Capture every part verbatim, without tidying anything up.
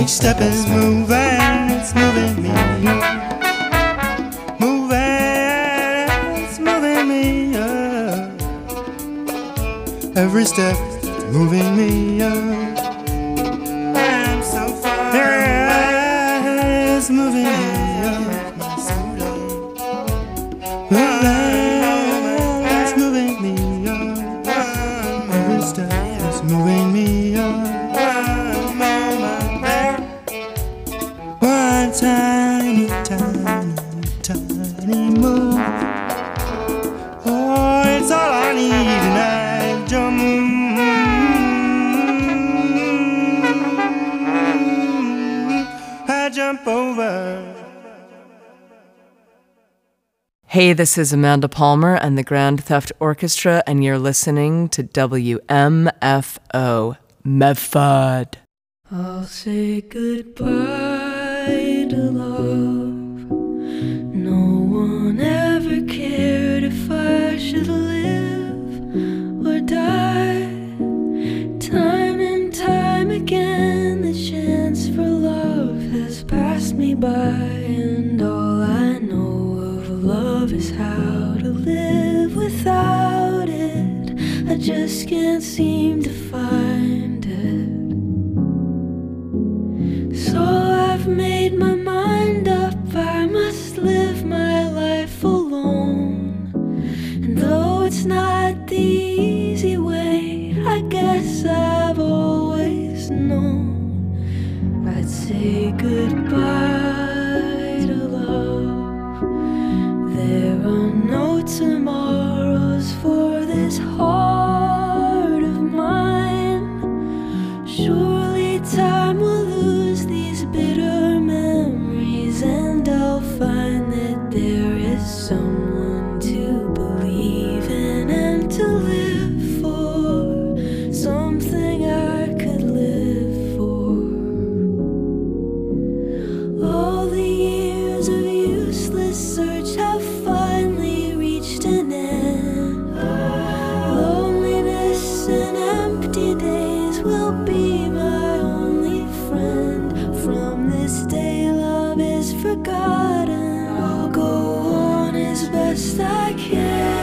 Each step is moving, it's moving me. Moving, it's moving me up. Every step is moving me up. I'm so far away. It's moving me up. It's moving me up. Every step is moving me up. One tiny, tiny, tiny move. Oh, it's all I need, and I jump. I jump over. Hey, this is Amanda Palmer and the Grand Theft Orchestra, and you're listening to W M F O, Medford. I'll say goodbye to love. No one ever cared if I should live or die. Time and time again, the chance for love has passed me by, and all I know of love is how to live without it. I just can't seem to find it. So I've made my mind up, I must live my life alone. And though it's not the easy way, I guess I've always known I'd say goodbye to love. There are no tomorrows for this heart of mine. Surely time will lose these bitter memories, and I'll find that there is someone to believe in and to live for, something I could live for. All the years of useless search have finally reached an end. Loneliness and empty days will be my only friend. From this day love is forgotten. I'll go on as best I can.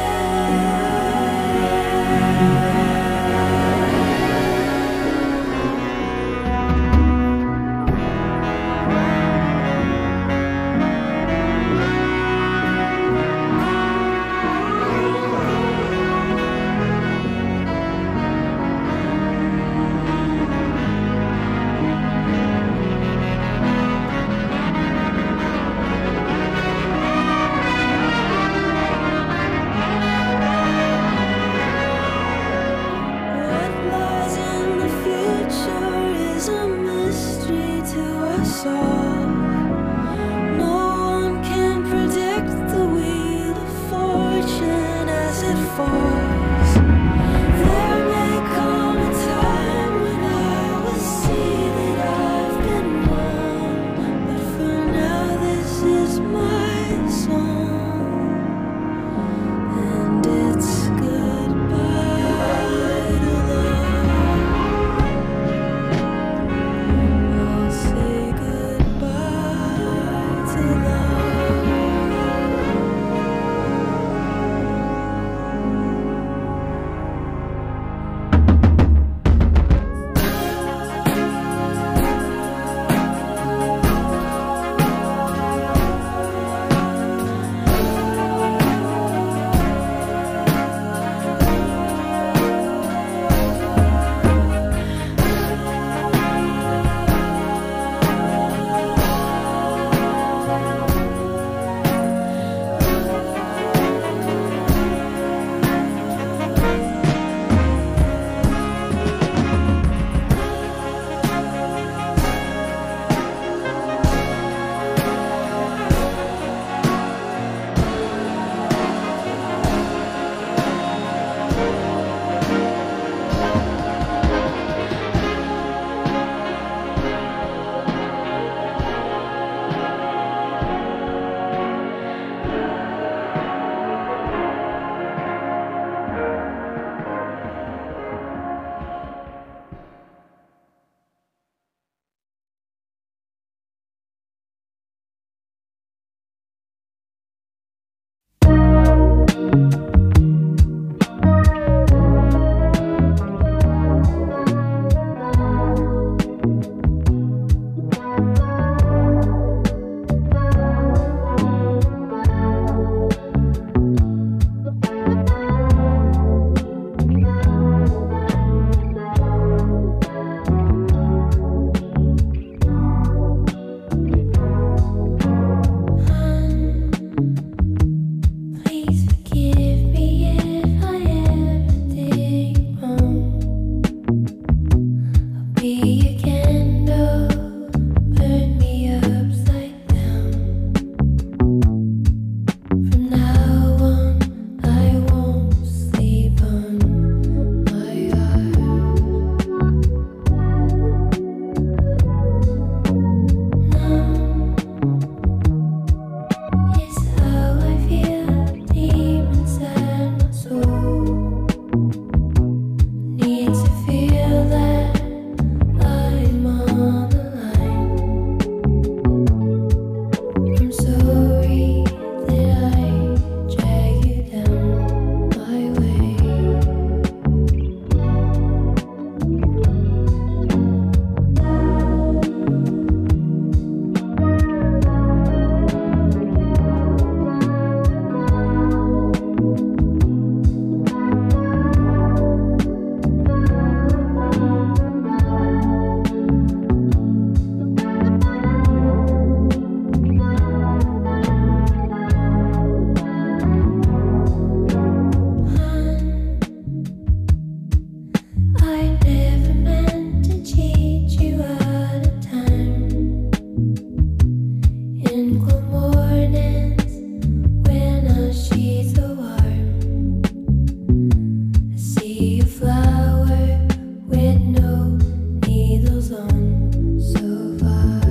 see a flower with no needles on so far.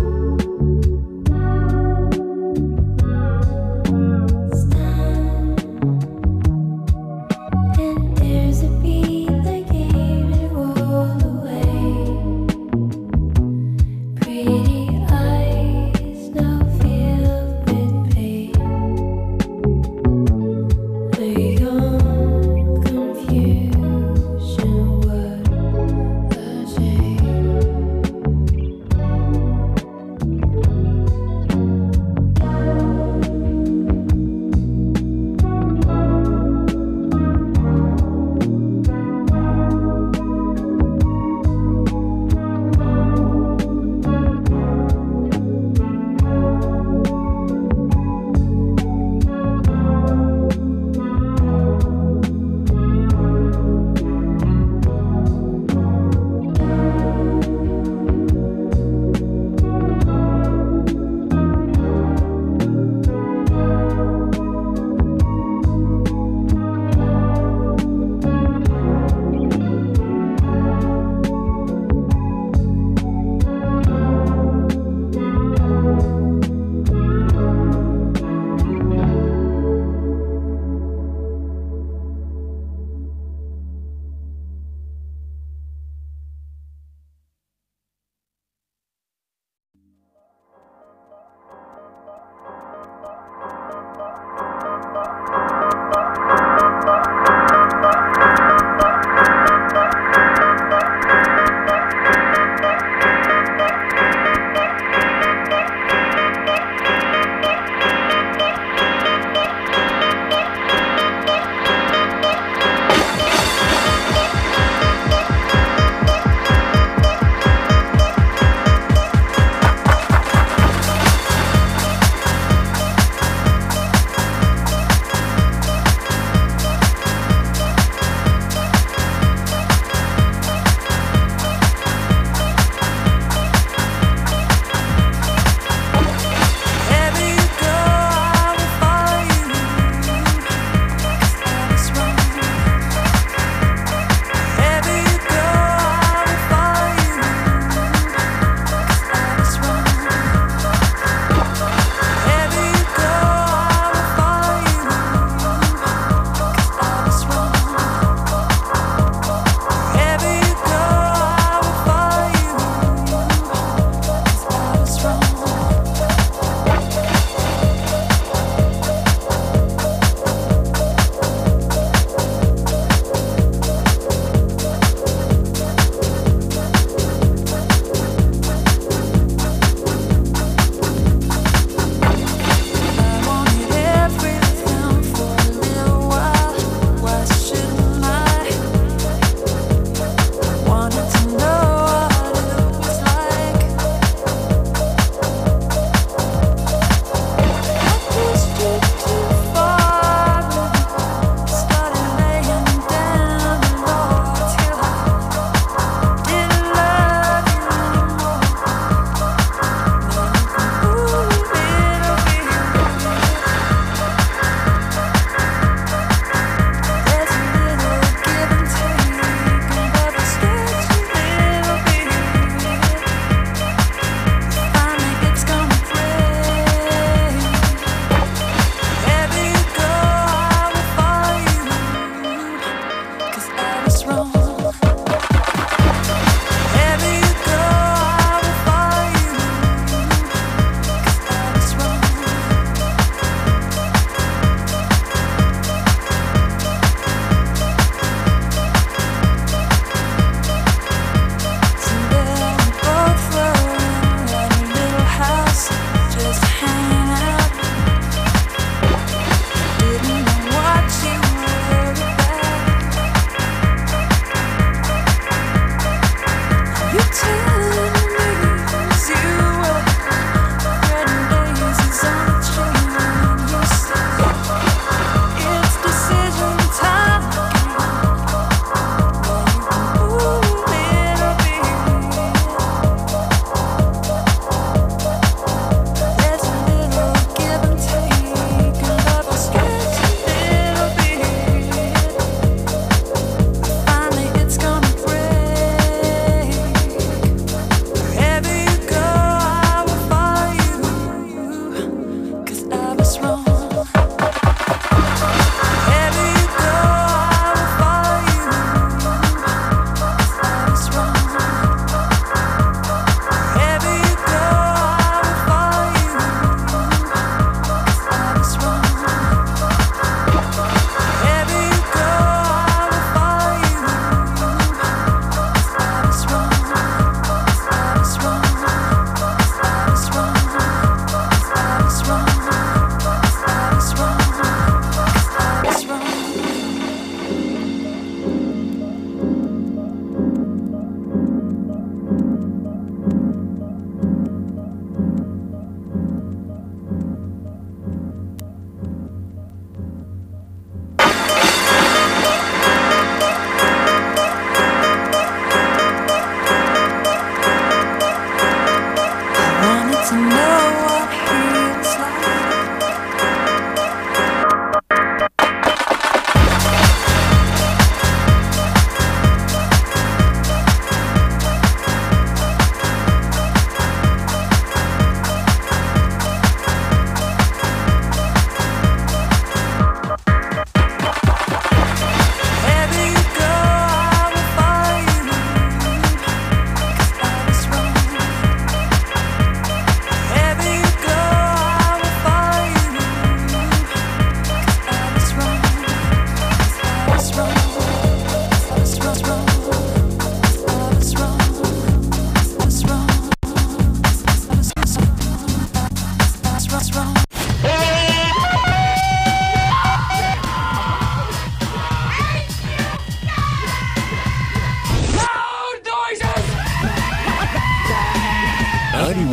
Stand, and there's a beat that came and rolled away. Pretty eyes now filled with pain. A young, confused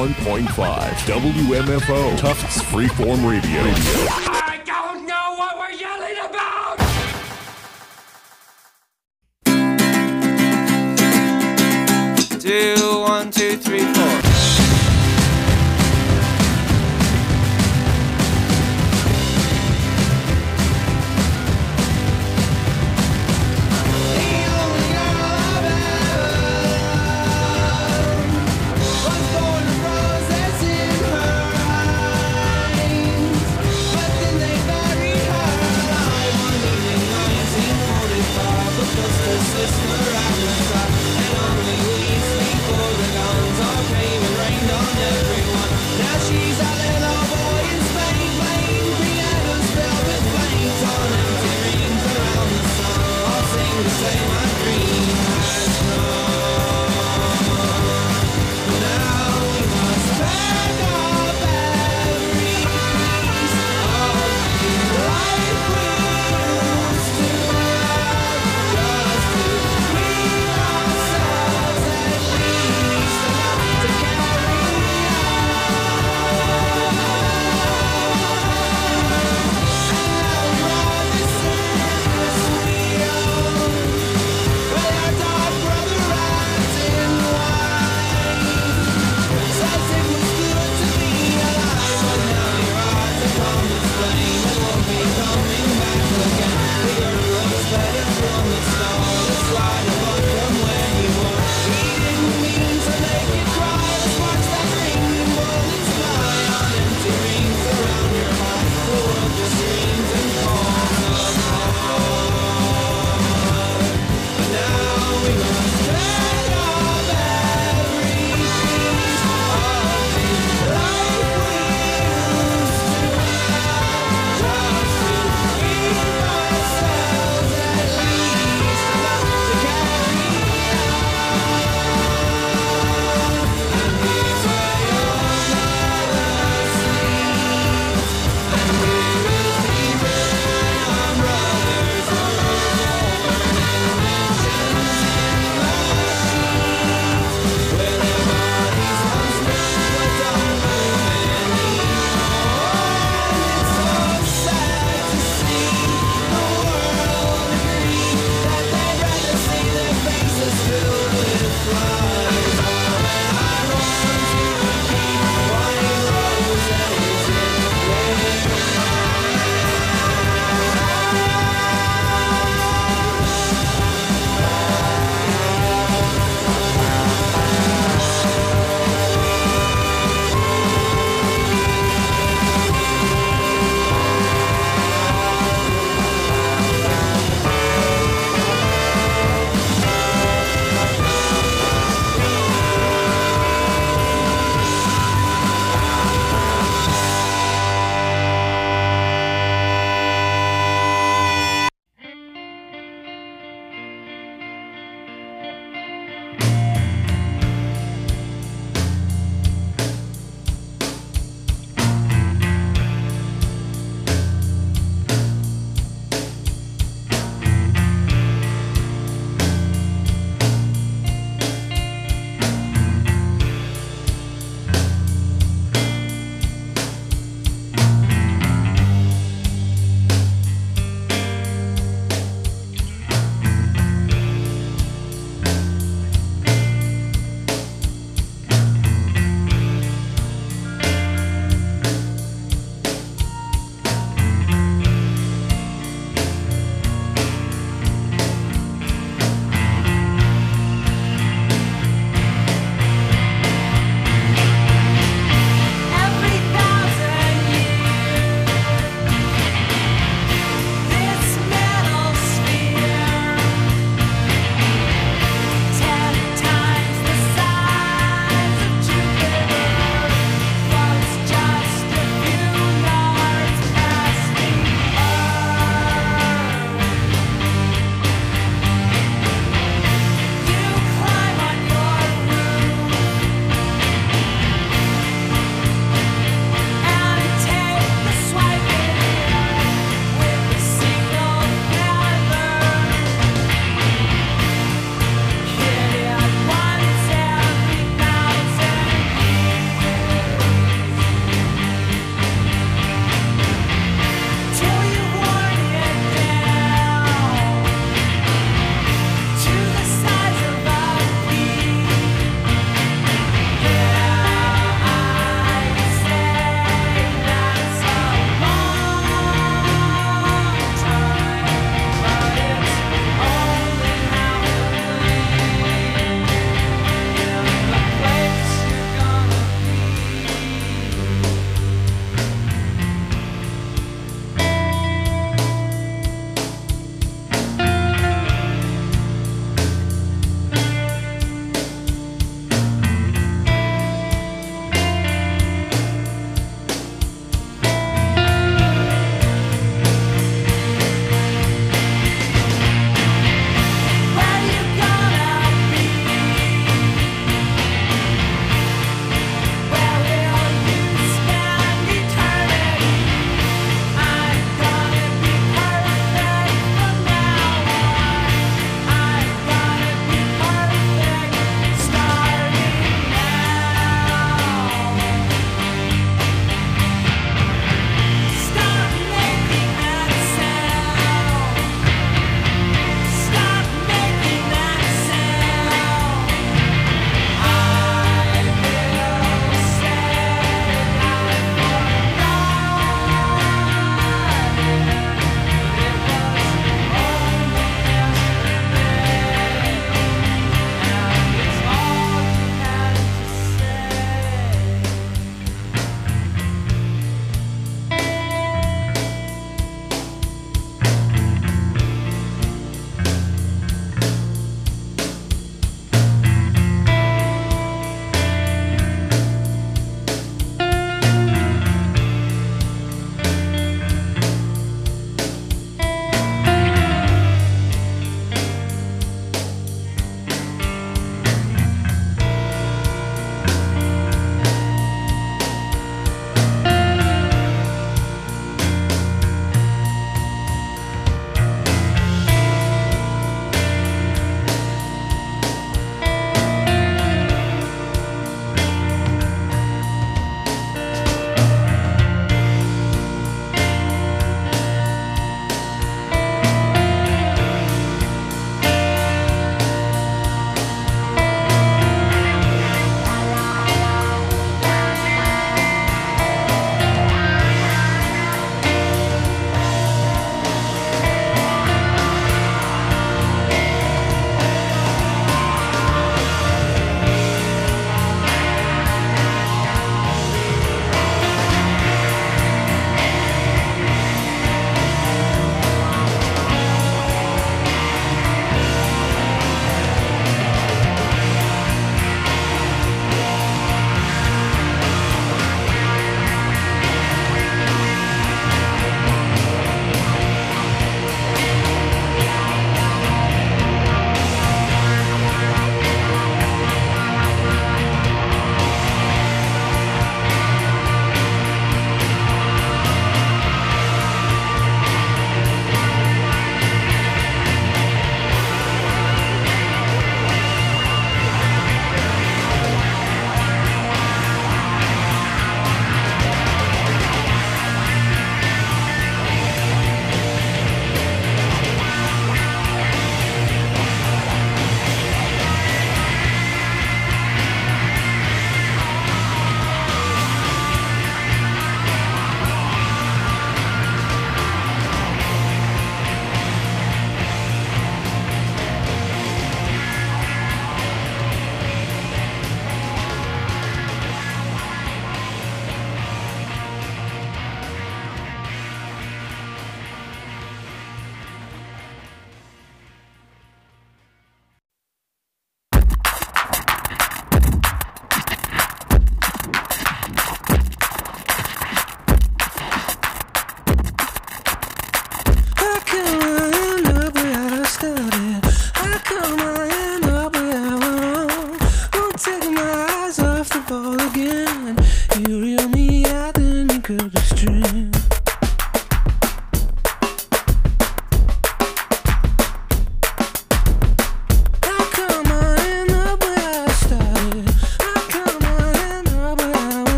one point five W M F O, Tufts Freeform Radio. I don't know what we're yelling about! Two, one, two, three, four.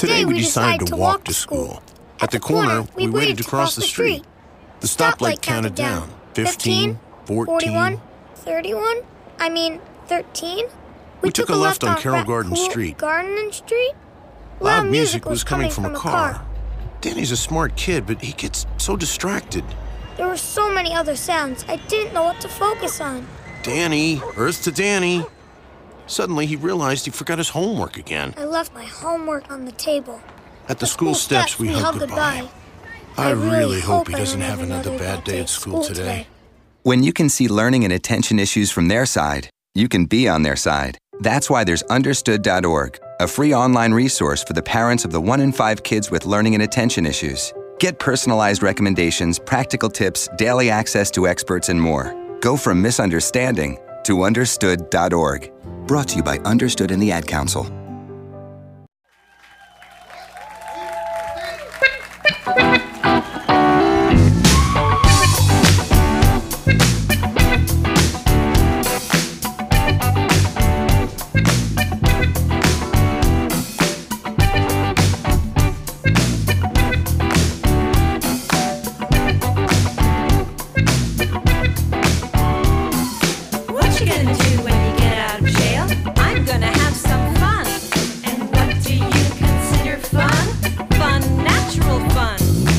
Today we decided to walk to school. At the corner, we waited to cross the street. The stoplight counted down. Fifteen, fourteen, thirty-one? I mean, thirteen? We took a left on Carroll Garden Street. Garden Street? Loud music was coming from a car. Danny's a smart kid, but he gets so distracted. There were so many other sounds, I didn't know what to focus on. Danny, Earth to Danny. Suddenly, he realized he forgot his homework again. I left my homework on the table. At the school steps, we hugged goodbye. I really hope he doesn't have another bad day at school today. When you can see learning and attention issues from their side, you can be on their side. That's why there's understood dot org, a free online resource for the parents of the one in five kids with learning and attention issues. Get personalized recommendations, practical tips, daily access to experts, and more. Go from misunderstanding to understood dot org. Brought to you by Understood and the Ad Council. Fun, natural fun.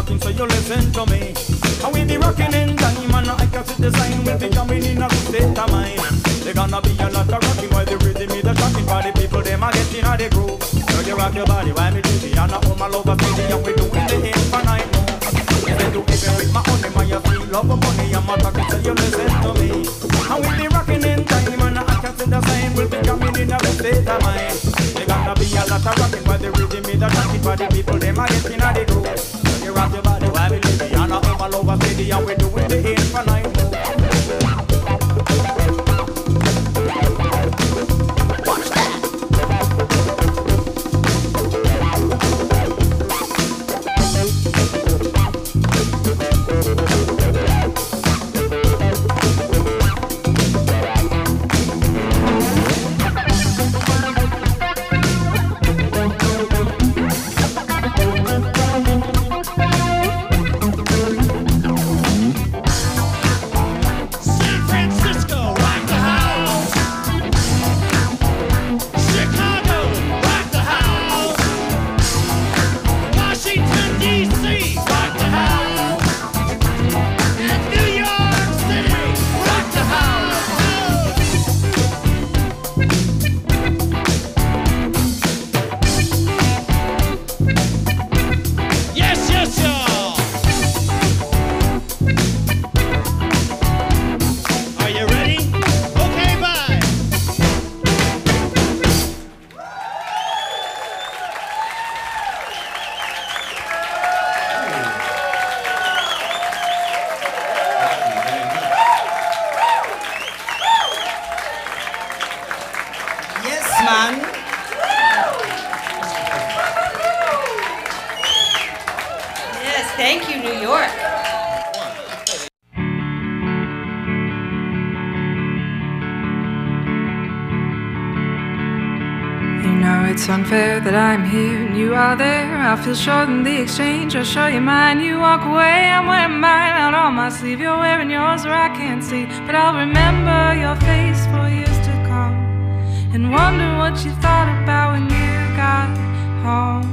rocking, so you listen to me. And we be rocking in time, and I can see the sign. We'll be jamming in a good state of mind. There gonna be a lot of rocking while the rhythm is the shocking. For the people, them are getting out the groove. So you rock your body while me dizzy, and I hold my love of city, and we doing the infinite move. Listen to even with my honey, my you feel love of money, I'm a talking, so you listen to me. And we'll be rocking in time, and I can see the sign. We'll be jamming in a good state of mind. There gonna be a lot of rocking while the rhythm is the shocking. For the people, them are getting out the groove. So you rock your body while me dizzy, and I hold my love of city, and we doing the infinite move. Thank you, New York. You know it's unfair that I'm here and you are there. I feel short in the exchange. I'll show you mine. You walk away, I'm wearing mine out on my sleeve. You're wearing yours where I can't see, but I'll remember your face for years to come and wonder what you thought about when you got home.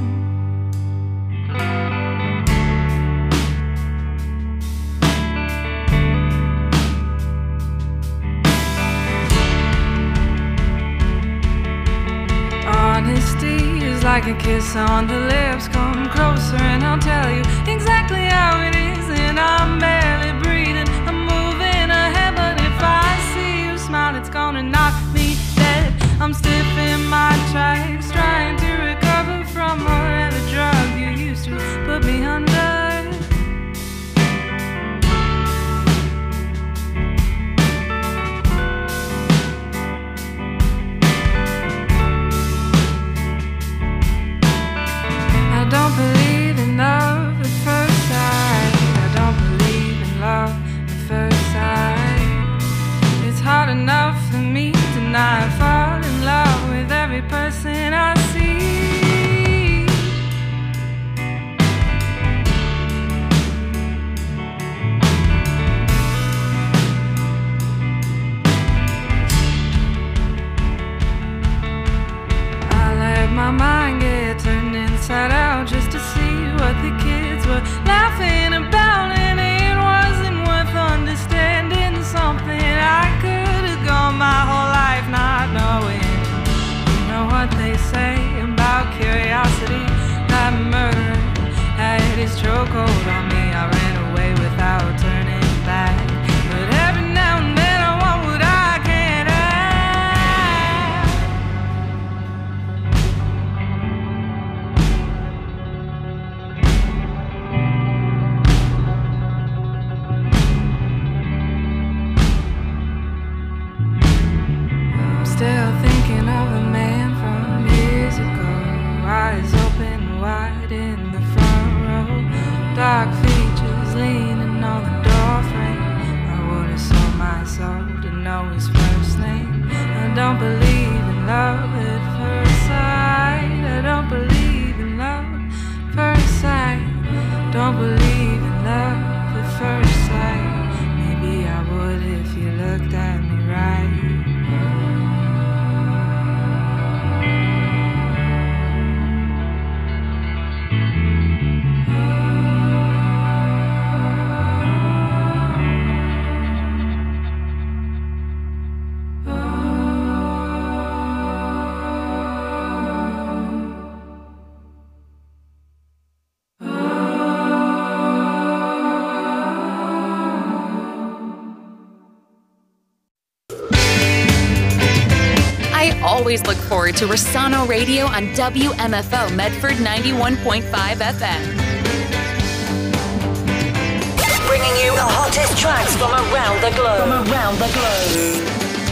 Honesty is like a kiss on the lips. Come closer and I'll tell you exactly how it is. And I'm barely breathing, I'm moving ahead, but if I see you smile, it's gonna knock me dead. I'm stiff in my tracks, trying to recover from whatever drug you used to put me under. I don't believe in love at first sight. I don't believe in love at first sight. It's hard enough for me to not fall in love with every person I see. I let my mind get turned inside out just to see what the kids were laughing about, and it wasn't worth understanding something I could have gone my whole life not knowing. You know what they say about curiosity, that murderer had his chokehold on me. I ran away without turning back, but every now and then I want what I can't have. Still thinking of a man from years ago, eyes open wide in the front row, dark features leaning on the doorframe. I would have sold my soul to know his first name. I don't believe in love at first sight. I don't believe in love at first sight. Don't believe in love at first sight. Maybe I would if you looked at me right. always look forward to Rossano Radio on W M F O Medford ninety-one point five F M. Bringing you the hottest tracks from around the globe. From around the globe.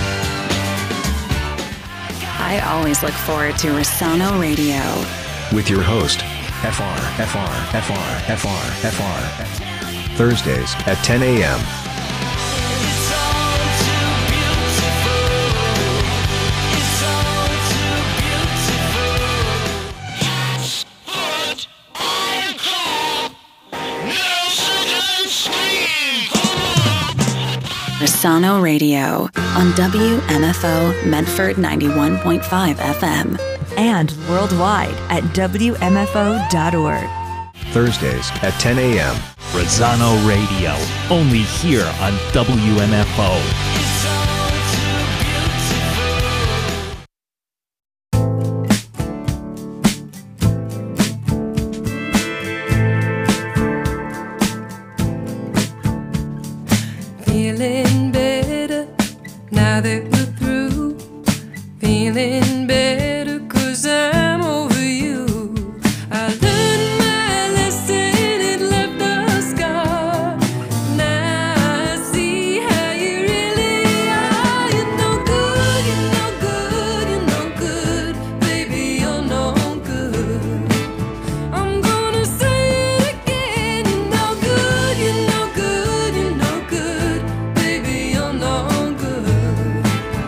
I always look forward to Rossano Radio. With your host, F R, F R, F R, F R, F R. Thursdays at ten a.m. Rossano Radio on W M F O Medford ninety-one point five F M. And worldwide at W M F O dot org. Thursdays at ten a.m. Rossano Radio, only here on W M F O. Feeling better now that we're through. Feeling better 'cause I'm over you. I learned my lesson, it left a scar. Now I see how you really are. You're no good, you're no good, you're no good. Baby, you're no good. I'm gonna say it again. You're no good, you're no good, you're no good. Baby, you're no good.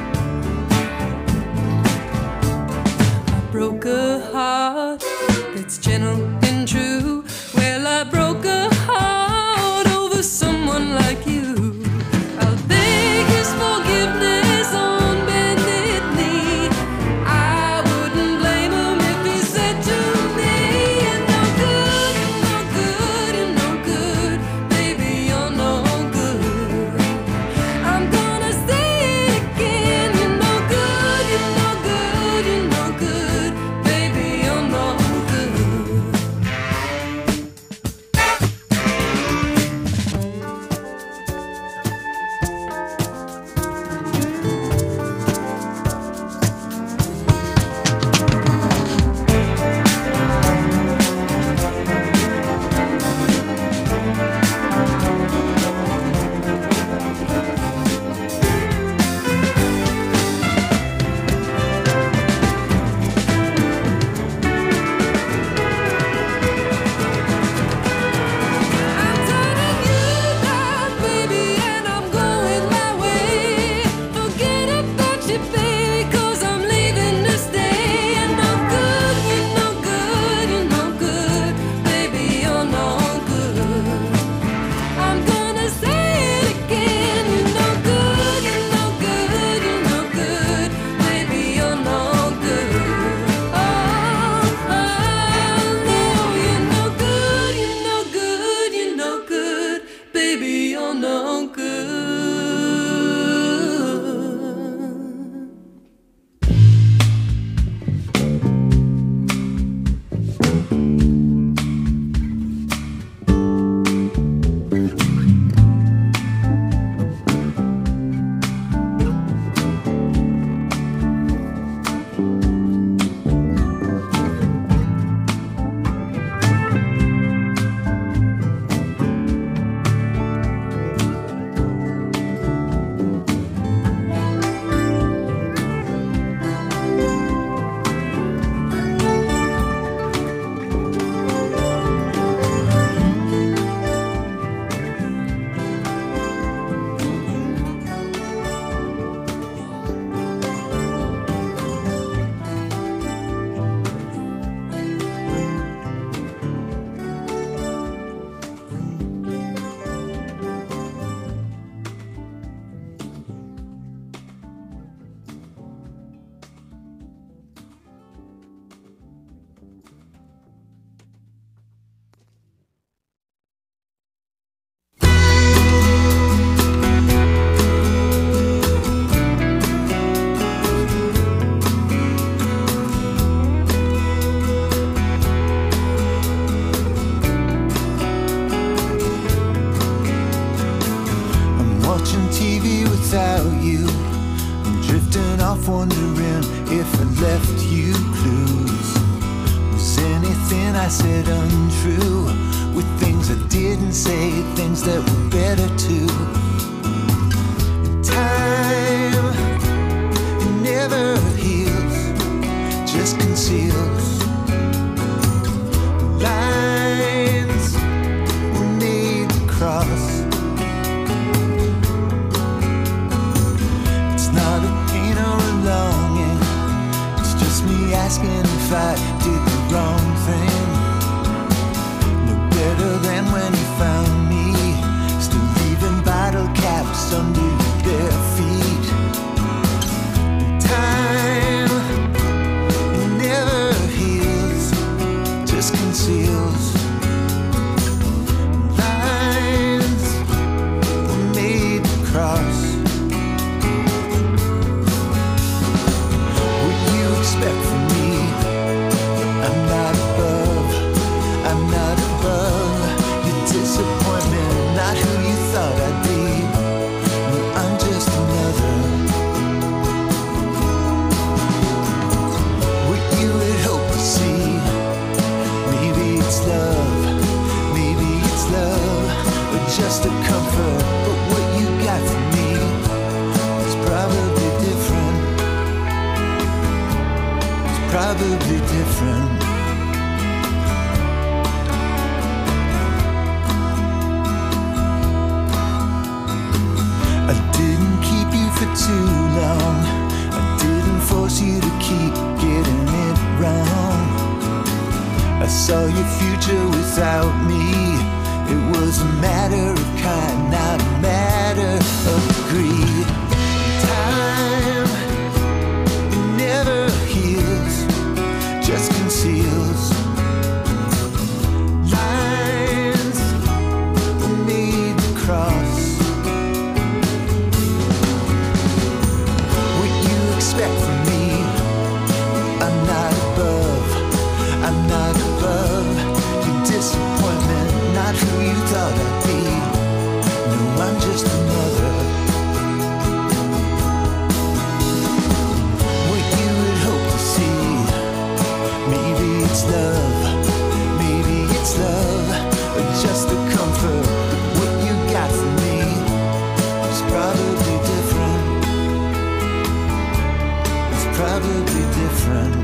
I broke a heart that's gentle and true. Well, I broke a heart over someone like you. I'll beg his forgiveness on bended knee. I wouldn't blame him if he said to me, you're no good, you're no good, you're no good. Baby, you're no good. I'm gonna say it again. You're no good, you're no good, you're no good. Baby, you're no good. Baby, and I'm going my way. Forget about you, baby, 'cause I'm leaving to stay. You're no good, you're no good, you're no good. Baby, you're no good. I'm gonna say it again. You're no good, you're no good, you're no good. Baby, you're no good. Oh, oh, no, you're no good, you're no good, you're no good. Baby, you're no good. drifting off wondering if I left you clues. Was anything I said untrue? With things I didn't say, things that were better too. Time, it never heals, just conceals. Lines were made to cross. It's not a pain or a longing, it's just me asking if I did the wrong thing. No better than when you found me, still leaving bottle caps under your bare feet. Time, it never heals, just conceals. Lines were made to cross. What you expect from me? I'm not above, I'm not above your disappointment, not who you thought I'd be. No, I'm just another. What you had hoped to see. Maybe it's love, maybe it's love, or just a comfort. But what you got from me is probably different. It's probably different. I didn't keep you for too long. I didn't force you to keep getting it wrong. I saw your future without me. It was a matter of kind, not a matter of greed. Time, it never heals, just conceals. Lines were made to cross. What you expect from me? I'm not above, I'm not above your disappointment, not who you thought I'd be. No, I'm just another. What you had hoped to see. Maybe it's love, maybe it's love, or just a comfort. But what you got from me is probably different. It's probably different.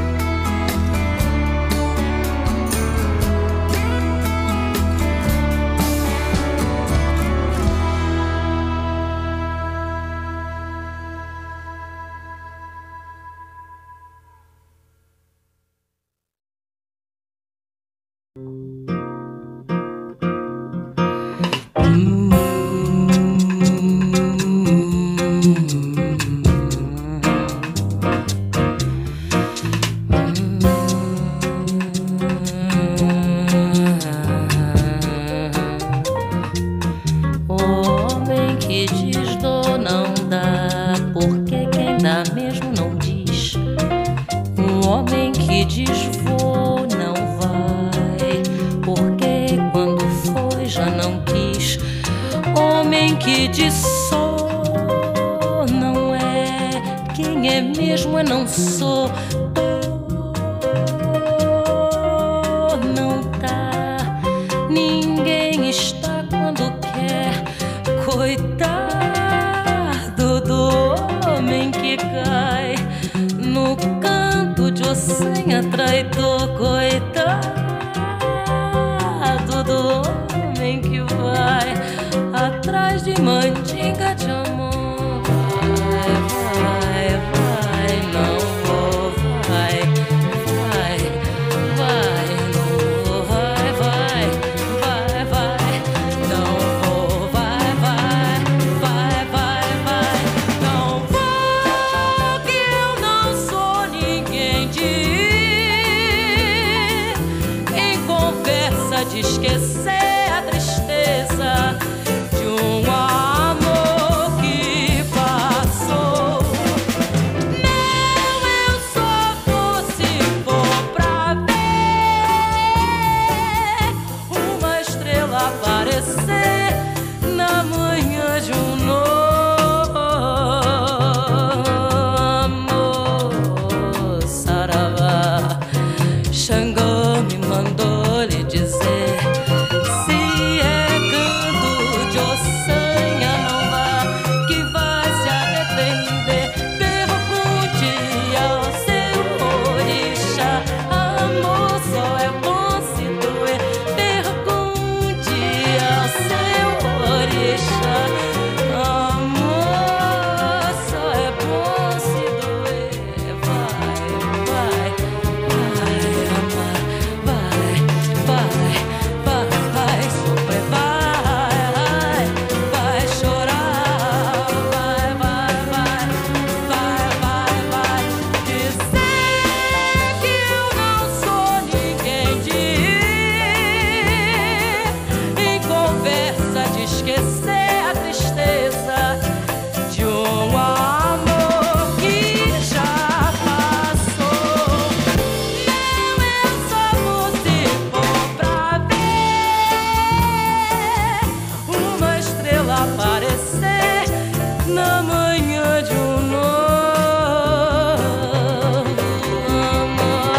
Homem que diz dou não dá, porque quem dá mesmo não diz. Um homem que diz vou não vai, porque quando foi já não quis. Homem que diz sou não é, quem é mesmo é não sou. Tô, não tá, ninguém está quando quer. Coitado do homem que cai no canto de ossenha traidor. Coitado do homem que vai atrás de mandinga de amor. Vai, vai, vai, não vou, vai, vai, vai, não vou, vai, vai, vai, vai, não vou, vai, vai, vai, vai, vai, não vou, que eu não sou ninguém de ir em conversa de esquecer a tristeza de um amor. na manhã de um novo amor.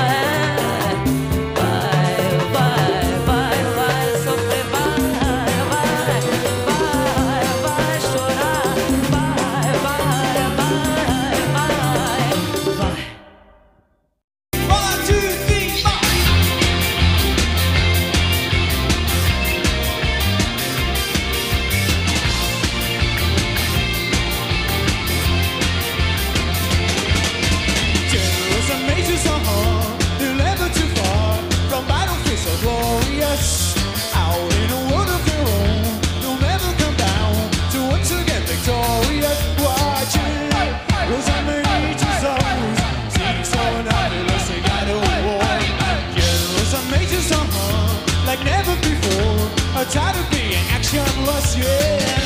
Vai, vai, vai, vai sofrer, vai, vai, vai, vai chorar, vai, vai, vai, vai, vai. One, two, three, four. Generals and majors are hard, they're never too far from battlefields so glorious. Out in a world of their own, they'll never come down to once again victorious. Watching those and majors always seem so unhappiness they got a war. Generals and majors are hard, like never before, are tired of being actionless, yeah.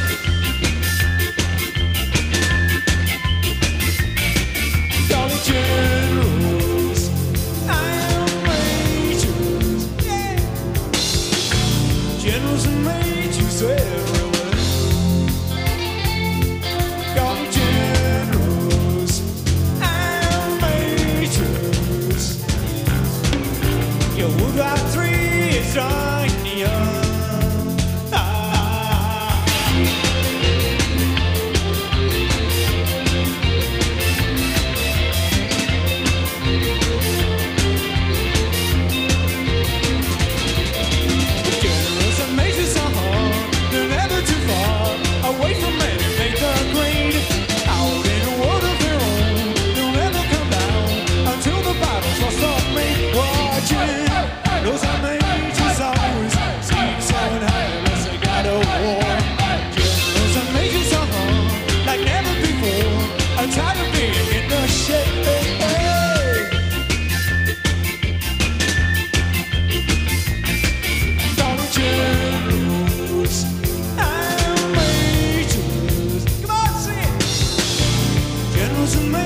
Darling generals and majors, yeah. Generals and majors everywhere. Darling generals and majors. Your World War Three is drawing near. Ah. Generals and majors are hard, they're never too far away from men who make the grade. Out in a world of their own, they'll never come down until the battle's lost on me. Watching those are majors always seem so unhappy unless they got a war. Generals and majors are hard, like never before. I'm tired of being in the shit. Darling generals and majors. Come on, sing it. Generals and